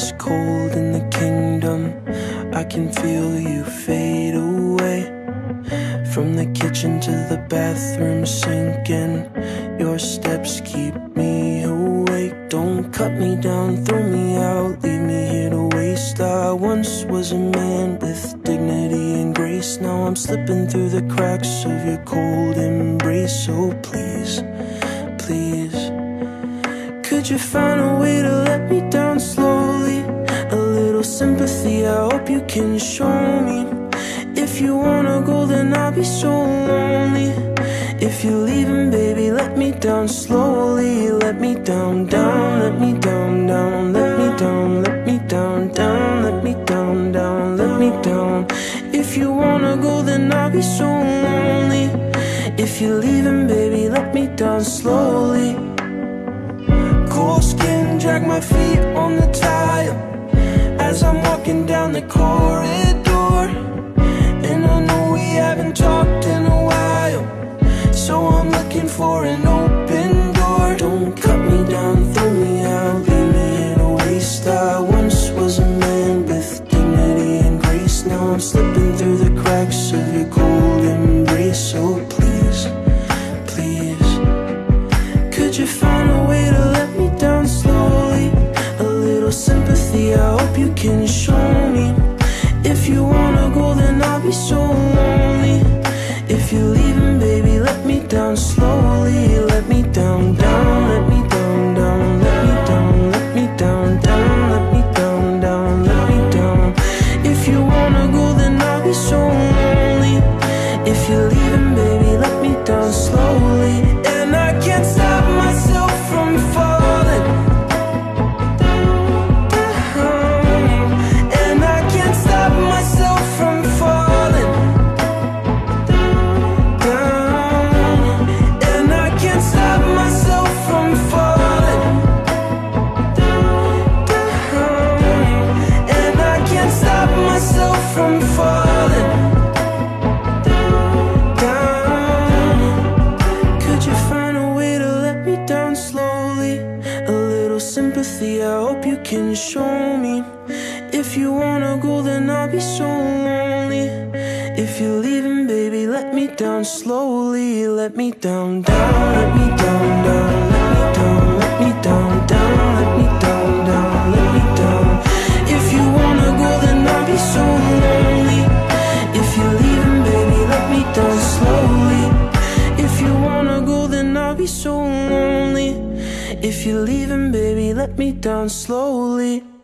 ice cold in the kingdom. I can feel you fade away. From the kitchen to the bathroom sinking, your steps keep me awake. Don't cut me down, throw me out, leave me here to waste. I once was a man with dignity and grace. Now I'm slipping through the cracks of your cold embrace. So please, please, could you find a way to let me down slowly? A little sympathy, I hope you can show me. If you wanna go, then I'll be so lonely. If you're leaving, baby, let me down slowly. Let me down, down, let me down, down, let me down, let me down, down, let me down, down, let me down. If you wanna go, then I'll be so lonely. If you're leaving, baby, let me down slowly. Cold skin, drag my feet on the tile as I'm walking down the corridor. And I know we haven't talked in a while, so I'm looking for an open door. Don't cut me down, throw me out, leave me in a waste. I once was a man with dignity and grace. Now I'm slipping through the cracks of your cold embrace. So please, please, could you find a way to let me down slowly? A little sympathy, I hope you can show me. If you wanna go, then I'll be so lonely. If you're leaving, baby, let me down slowly. Let me down, down, let me down, down, let me down, let me down, down, let me down, down, let me down. If you wanna go, then I'll be so lonely. If you're leaving, baby, let me down slowly. And I can't stop myself from falling down. And I can't stop myself from falling down. And I can't stop myself from falling down. And I can't stop myself from falling down. Could you find a way to let me down slowly? A little sympathy, I hope you can show me. If you wanna go, then I'll be so lonely. If you're leaving, baby, let me down slowly. Let me down, down, let me down, down, let me down, let me down, down, let me down, down, let me down. If you wanna go, then I'll be so lonely. If you're leaving, baby, let me down slowly. If you wanna go, then I'll be so lonely. If you're leaving, baby, let me down slowly.